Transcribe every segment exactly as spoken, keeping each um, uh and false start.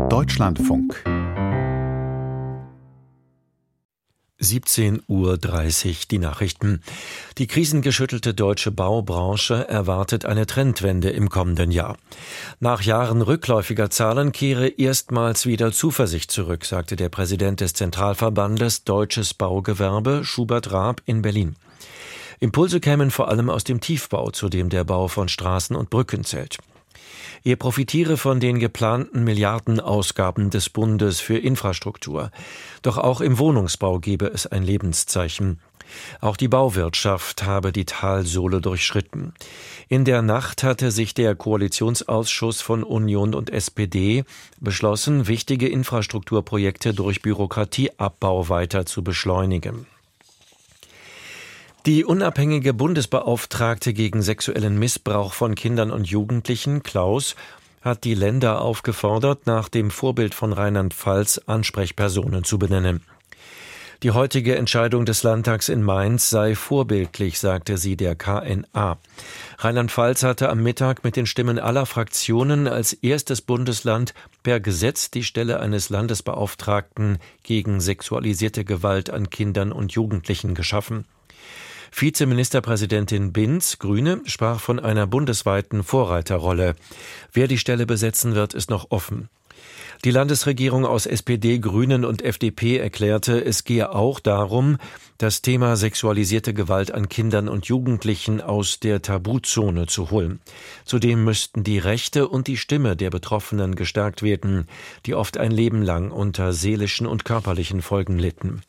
Deutschlandfunk. siebzehn Uhr dreißig, die Nachrichten. Die krisengeschüttelte deutsche Baubranche erwartet eine Trendwende im kommenden Jahr. Nach Jahren rückläufiger Zahlen kehre erstmals wieder Zuversicht zurück, sagte der Präsident des Zentralverbandes Deutsches Baugewerbe, Schubert Raab, in Berlin. Impulse kämen vor allem aus dem Tiefbau, zu dem der Bau von Straßen und Brücken zählt. Er profitiere von den geplanten Milliardenausgaben des Bundes für Infrastruktur. Doch auch im Wohnungsbau gebe es ein Lebenszeichen. Auch die Bauwirtschaft habe die Talsohle durchschritten. In der Nacht hatte sich der Koalitionsausschuss von Union und S P D beschlossen, wichtige Infrastrukturprojekte durch Bürokratieabbau weiter zu beschleunigen. Die unabhängige Bundesbeauftragte gegen sexuellen Missbrauch von Kindern und Jugendlichen, Klaus, hat die Länder aufgefordert, nach dem Vorbild von Rheinland-Pfalz Ansprechpersonen zu benennen. Die heutige Entscheidung des Landtags in Mainz sei vorbildlich, sagte sie der K N A. Rheinland-Pfalz hatte am Mittag mit den Stimmen aller Fraktionen als erstes Bundesland per Gesetz die Stelle eines Landesbeauftragten gegen sexualisierte Gewalt an Kindern und Jugendlichen geschaffen. Vizeministerpräsidentin Binz, Grüne, sprach von einer bundesweiten Vorreiterrolle. Wer die Stelle besetzen wird, ist noch offen. Die Landesregierung aus S P D, Grünen und F D P erklärte, es gehe auch darum, das Thema sexualisierte Gewalt an Kindern und Jugendlichen aus der Tabuzone zu holen. Zudem müssten die Rechte und die Stimme der Betroffenen gestärkt werden, die oft ein Leben lang unter seelischen und körperlichen Folgen litten.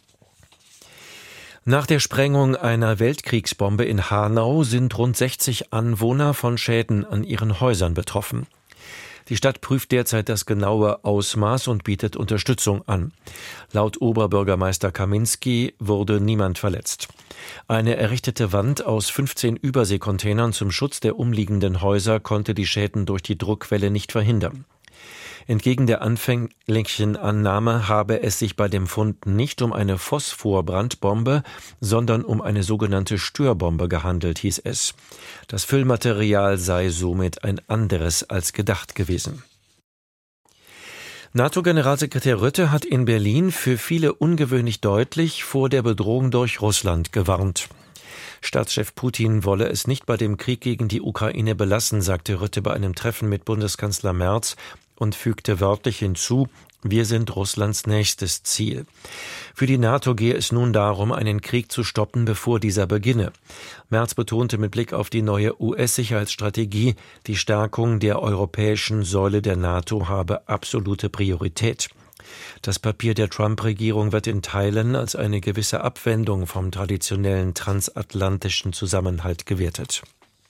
Nach der Sprengung einer Weltkriegsbombe in Hanau sind rund sechzig Anwohner von Schäden an ihren Häusern betroffen. Die Stadt prüft derzeit das genaue Ausmaß und bietet Unterstützung an. Laut Oberbürgermeister Kaminski wurde niemand verletzt. Eine errichtete Wand aus fünfzehn Überseekontainern zum Schutz der umliegenden Häuser konnte die Schäden durch die Druckwelle nicht verhindern. Entgegen der anfänglichen Annahme habe es sich bei dem Fund nicht um eine Phosphorbrandbombe, sondern um eine sogenannte Störbombe gehandelt, hieß es. Das Füllmaterial sei somit ein anderes als gedacht gewesen. NATO-Generalsekretär Rutte hat in Berlin für viele ungewöhnlich deutlich vor der Bedrohung durch Russland gewarnt. Staatschef Putin wolle es nicht bei dem Krieg gegen die Ukraine belassen, sagte Rutte bei einem Treffen mit Bundeskanzler Merz und fügte wörtlich hinzu, wir sind Russlands nächstes Ziel. Für die NATO gehe es nun darum, einen Krieg zu stoppen, bevor dieser beginne. Merz betonte mit Blick auf die neue U S-Sicherheitsstrategie, die Stärkung der europäischen Säule der NATO habe absolute Priorität. Das Papier der Trump-Regierung wird in Teilen als eine gewisse Abwendung vom traditionellen transatlantischen Zusammenhalt gewertet.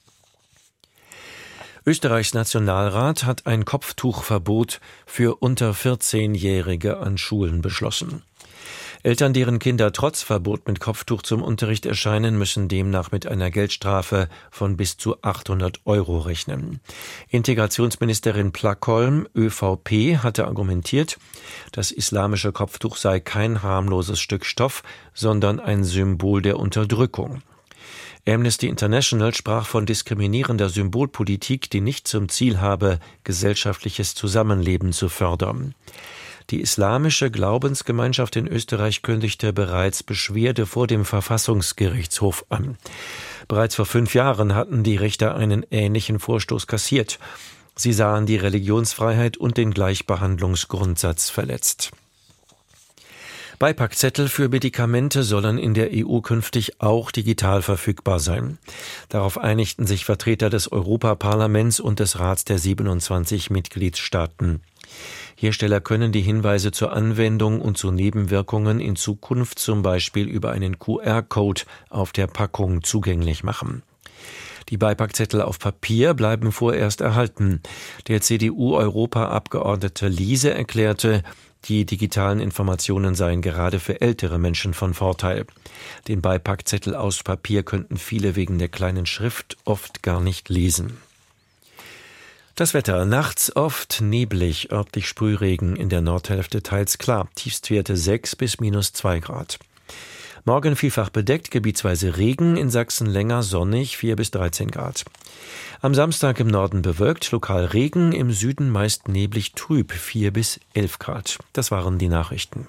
Österreichs Nationalrat hat ein Kopftuchverbot für unter vierzehnjährige an Schulen beschlossen. Eltern, deren Kinder trotz Verbot mit Kopftuch zum Unterricht erscheinen, müssen demnach mit einer Geldstrafe von bis zu achthundert Euro rechnen. Integrationsministerin Plackholm, Ö V P, hatte argumentiert, das islamische Kopftuch sei kein harmloses Stück Stoff, sondern ein Symbol der Unterdrückung. Amnesty International sprach von diskriminierender Symbolpolitik, die nicht zum Ziel habe, gesellschaftliches Zusammenleben zu fördern. Die islamische Glaubensgemeinschaft in Österreich kündigte bereits Beschwerde vor dem Verfassungsgerichtshof an. Bereits vor fünf Jahren hatten die Richter einen ähnlichen Vorstoß kassiert. Sie sahen die Religionsfreiheit und den Gleichbehandlungsgrundsatz verletzt. Beipackzettel für Medikamente sollen in der E U künftig auch digital verfügbar sein. Darauf einigten sich Vertreter des Europaparlaments und des Rats der siebenundzwanzig Mitgliedstaaten. Hersteller können die Hinweise zur Anwendung und zu Nebenwirkungen in Zukunft zum Beispiel über einen Q R-Code auf der Packung zugänglich machen. Die Beipackzettel auf Papier bleiben vorerst erhalten. Der C D U-Europaabgeordnete Liese erklärte, die digitalen Informationen seien gerade für ältere Menschen von Vorteil. Den Beipackzettel aus Papier könnten viele wegen der kleinen Schrift oft gar nicht lesen. Das Wetter. Nachts oft neblig, örtlich Sprühregen, in der Nordhälfte teils klar. Tiefstwerte sechs bis minus zwei Grad. Morgen vielfach bedeckt, gebietsweise Regen, in Sachsen länger sonnig, vier bis dreizehn Grad. Am Samstag im Norden bewölkt, lokal Regen, im Süden meist neblig trüb, vier bis elf Grad. Das waren die Nachrichten.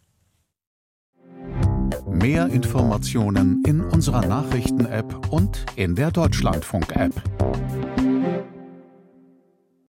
Mehr Informationen in unserer Nachrichten-App und in der Deutschlandfunk-App.